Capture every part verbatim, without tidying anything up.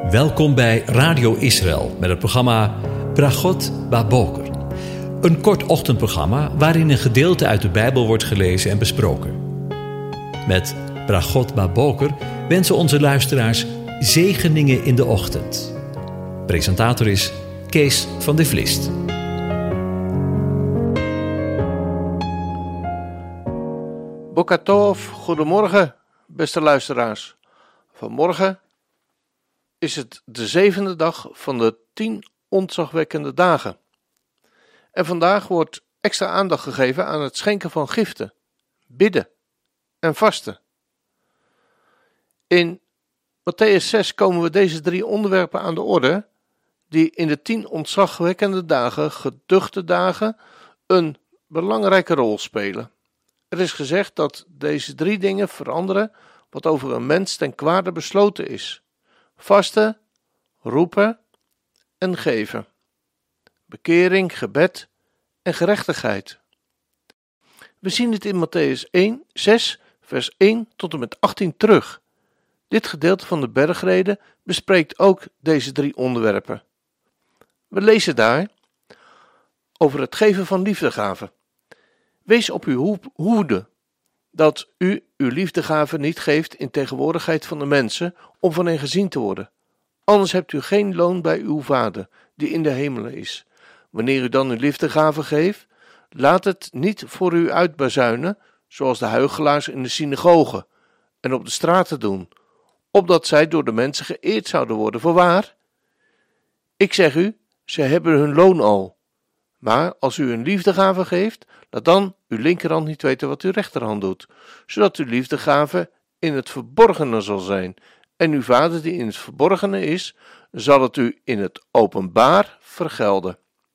Welkom bij Radio Israël met het programma Bragot Baboker. Een kort ochtendprogramma waarin een gedeelte uit de Bijbel wordt gelezen en besproken. Met Bragot Baboker wensen onze luisteraars zegeningen in de ochtend. Presentator is Kees van de Vlist. Boker Tov, goedemorgen, beste luisteraars. Vanmorgen is het de zevende dag van de tien ontzagwekkende dagen. En vandaag wordt extra aandacht gegeven aan het schenken van giften, bidden en vasten. In Mattheüs zes komen we deze drie onderwerpen aan de orde, die in de tien ontzagwekkende dagen, geduchte dagen, een belangrijke rol spelen. Er is gezegd dat deze drie dingen veranderen wat over een mens ten kwade besloten is: vasten, roepen en geven. Bekering, gebed en gerechtigheid. We zien het in Mattheüs één, zes, vers één tot en met achttien terug. Dit gedeelte van de bergreden bespreekt ook deze drie onderwerpen. We lezen daar over het geven van liefdegaven. Wees op uw hoede dat u uw liefdegave niet geeft in tegenwoordigheid van de mensen om van hen gezien te worden. Anders hebt u geen loon bij uw Vader die in de hemelen is. Wanneer u dan uw liefdegave geeft, laat het niet voor u uitbazuinen, zoals de huichelaars in de synagogen en op de straten doen, opdat zij door de mensen geëerd zouden worden. Voorwaar, ik zeg u, zij hebben hun loon al. Maar als u een liefdegave geeft, laat dan uw linkerhand niet weten wat uw rechterhand doet, zodat uw liefdegave in het verborgene zal zijn. En uw Vader die in het verborgene is, zal het u in het openbaar vergelden.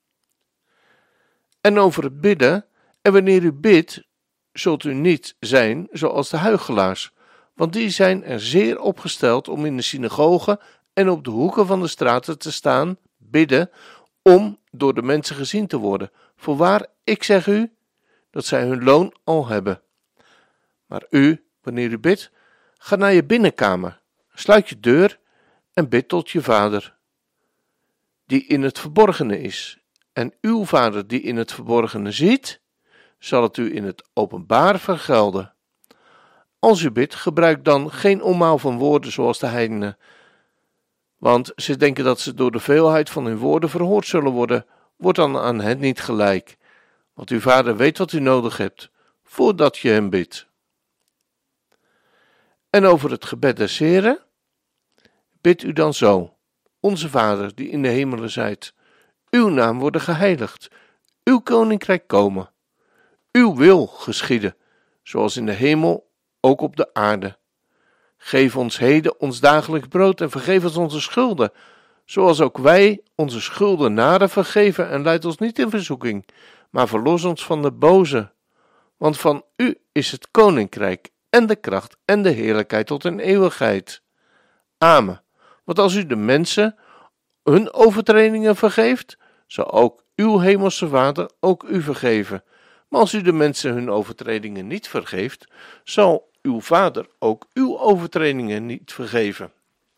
En over het bidden, en wanneer u bidt, zult u niet zijn zoals de huichelaars, want die zijn er zeer opgesteld om in de synagogen en op de hoeken van de straten te staan, bidden, om door de mensen gezien te worden. Voorwaar, ik zeg u, dat zij hun loon al hebben. Maar u, wanneer u bidt, ga naar je binnenkamer, sluit je deur en bid tot je Vader, die in het verborgene is. En uw Vader, die in het verborgene ziet, zal het u in het openbaar vergelden. Als u bidt, gebruik dan geen omhaal van woorden zoals de heidenen, want ze denken dat ze door de veelheid van hun woorden verhoord zullen worden. Word dan aan hen niet gelijk, want uw Vader weet wat u nodig hebt, voordat je hem bidt. En over het gebed des Heren, bid u dan zo: Onze Vader, die in de hemelen zijt, uw naam worden geheiligd, uw koninkrijk komen, uw wil geschieden, zoals in de hemel, ook op de aarde. Geef ons heden ons dagelijks brood en vergeef ons onze schulden, zoals ook wij onze schuldenaren vergeven, en leid ons niet in verzoeking, maar verlos ons van de boze. Want van u is het koninkrijk en de kracht en de heerlijkheid tot in eeuwigheid. Amen. Want als u de mensen hun overtredingen vergeeft, zal ook uw hemelse Vader ook u vergeven. Maar als u de mensen hun overtredingen niet vergeeft, zal uw Vader ook uw overtredingen niet vergeven.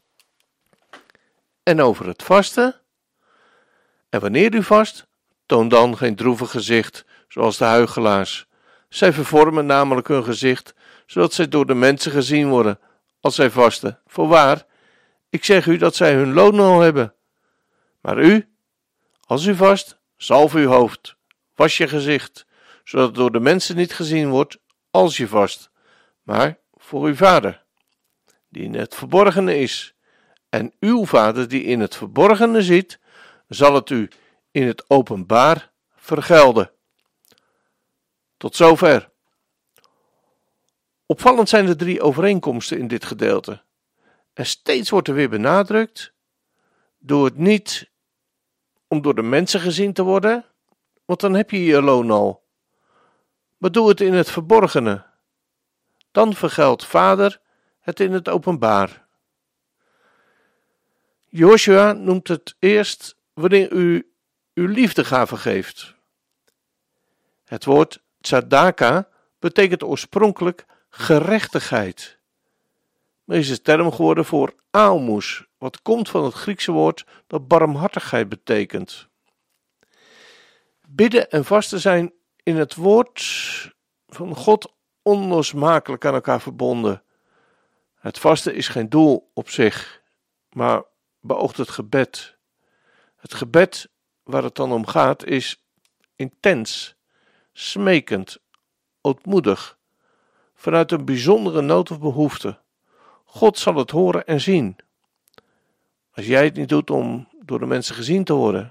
En over het vasten. En wanneer u vast, toon dan geen droevig gezicht, zoals de huichelaars. Zij vervormen namelijk hun gezicht, zodat zij door de mensen gezien worden, als zij vasten. Voorwaar, ik zeg u dat zij hun loon al hebben. Maar u, als u vast, zalf uw hoofd, was je gezicht, zodat het door de mensen niet gezien wordt als je vast, maar voor uw Vader, die in het verborgene is. En uw Vader, die in het verborgene ziet, zal het u in het openbaar vergelden. Tot zover. Opvallend zijn de drie overeenkomsten in dit gedeelte. En steeds wordt er weer benadrukt: doe het niet om door de mensen gezien te worden, want dan heb je je loon al. Maar doe het in het verborgene. Dan vergeldt Vader het in het openbaar. Joshua noemt het eerst wanneer u uw liefdegave geeft. Het woord tzedaka betekent oorspronkelijk gerechtigheid. maar is de term geworden voor aalmoes, wat komt van het Griekse woord dat barmhartigheid betekent. Bidden en vasten zijn in het woord van God onlosmakelijk aan elkaar verbonden. Het vasten is geen doel op zich, maar beoogt het gebed. Het gebed waar het dan om gaat is intens, smekend, ootmoedig, vanuit een bijzondere nood of behoefte. God zal het horen en zien. Als jij het niet doet om door de mensen gezien te worden.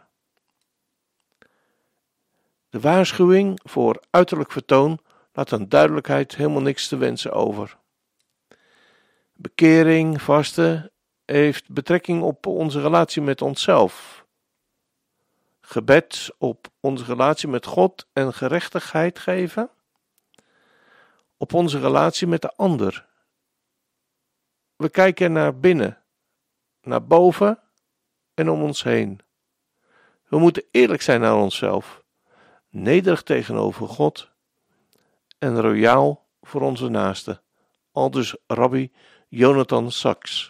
De waarschuwing voor uiterlijk vertoon laat aan duidelijkheid helemaal niks te wensen over. Bekering, vasten, heeft betrekking op onze relatie met onszelf. Gebed op onze relatie met God en gerechtigheid geven. Op onze relatie met de ander. We kijken naar binnen, naar boven en om ons heen. We moeten eerlijk zijn naar onszelf, nederig tegenover God en royaal voor onze naasten. Aldus Rabbi Jonathan Sacks.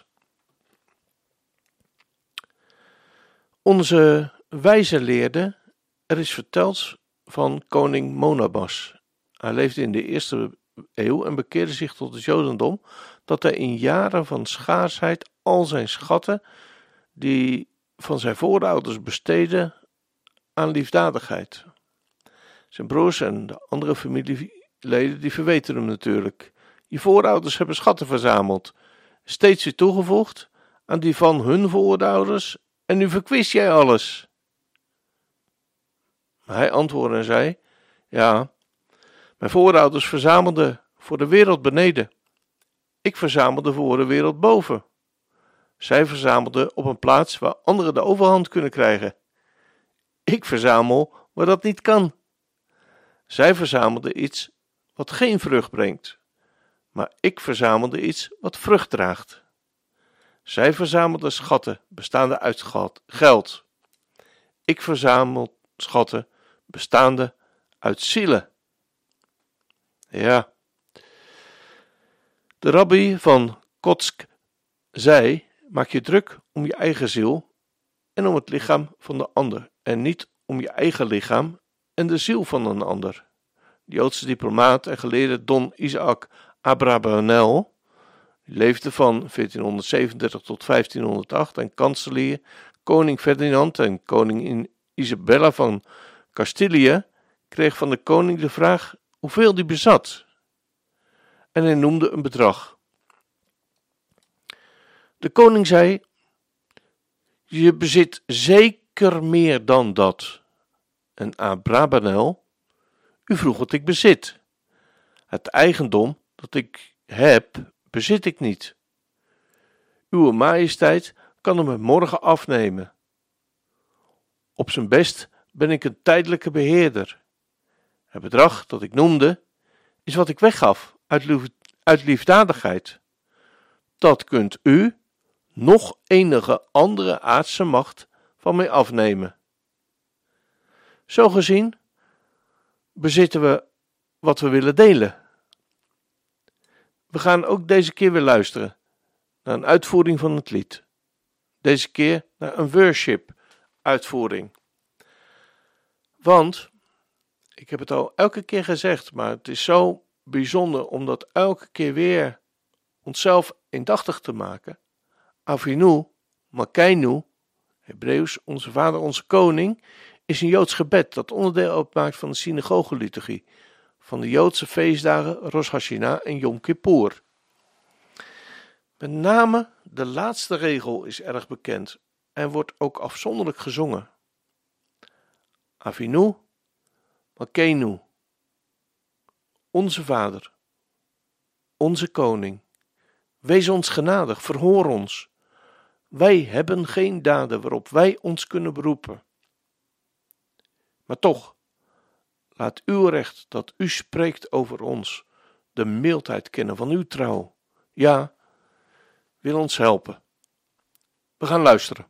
Onze wijze leerde, er is verteld van koning Monabas. Hij leefde in de eerste eeuw en bekeerde zich tot het Jodendom, dat hij in jaren van schaarsheid al zijn schatten, die van zijn voorouders besteedde, aan liefdadigheid. Zijn broers en de andere familieleden die verweten hem natuurlijk. Je voorouders hebben schatten verzameld, steeds weer toegevoegd aan die van hun voorouders, en nu verkwist jij alles. Maar hij antwoordde en zei, ja, mijn voorouders verzamelden voor de wereld beneden. Ik verzamelde voor de wereld boven. Zij verzamelden op een plaats waar anderen de overhand kunnen krijgen. Ik verzamel waar dat niet kan. Zij verzamelden iets wat geen vrucht brengt, maar ik verzamelde iets wat vrucht draagt. Zij verzamelden schatten bestaande uit geld. Ik verzamel schatten bestaande uit zielen. Ja. De rabbi van Kotsk zei, maak je druk om je eigen ziel en om het lichaam van de ander en niet om je eigen lichaam en de ziel van een ander. De Joodse diplomaat en geleerde Don Isaac Abravanel, die leefde van veertienhonderdzevenendertig tot vijftienhonderdacht en kanselier koning Ferdinand en koningin Isabella van Castilië, kreeg van de koning de vraag hoeveel die bezat. En hij noemde een bedrag. De koning zei, je bezit zeker meer dan dat. En Abravanel, u vroeg wat ik bezit. Het eigendom dat ik heb, bezit ik niet. Uwe majesteit kan hem morgen afnemen. Op zijn best ben ik een tijdelijke beheerder. Het bedrag dat ik noemde, is wat ik weggaf uit, lief, uit liefdadigheid. Dat kunt u, nog enige andere aardse macht, van mij afnemen. Zo gezien bezitten we wat we willen delen. We gaan ook deze keer weer luisteren naar een uitvoering van het lied. Deze keer naar een worship uitvoering. Want, ik heb het al elke keer gezegd, maar het is zo bijzonder om dat elke keer weer onszelf indachtig te maken. Avinu, Malkeinu, Hebreeuws, onze Vader, onze Koning, is een Joods gebed dat onderdeel uitmaakt van de synagogeliturgie, van de Joodse feestdagen Rosh Hashanah en Yom Kippur. Met name de laatste regel is erg bekend en wordt ook afzonderlijk gezongen. Avinu, Malkeinu, onze Vader, onze Koning, wees ons genadig, verhoor ons. Wij hebben geen daden waarop wij ons kunnen beroepen. Maar toch, laat uw recht dat u spreekt over ons, de mildheid kennen van uw trouw. Ja, wil ons helpen. We gaan luisteren.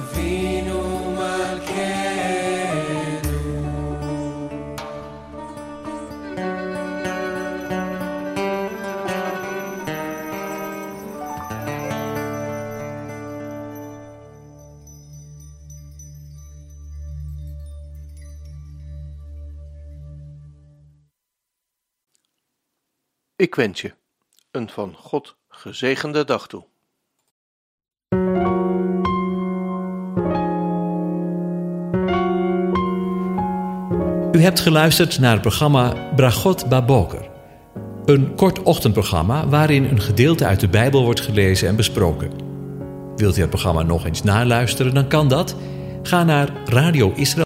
Ik wens je een van God gezegende dag toe. U hebt geluisterd naar het programma Bragot Baboker. Een kort ochtendprogramma waarin een gedeelte uit de Bijbel wordt gelezen en besproken. Wilt u het programma nog eens naluisteren, dan kan dat. Ga naar Radio Israël.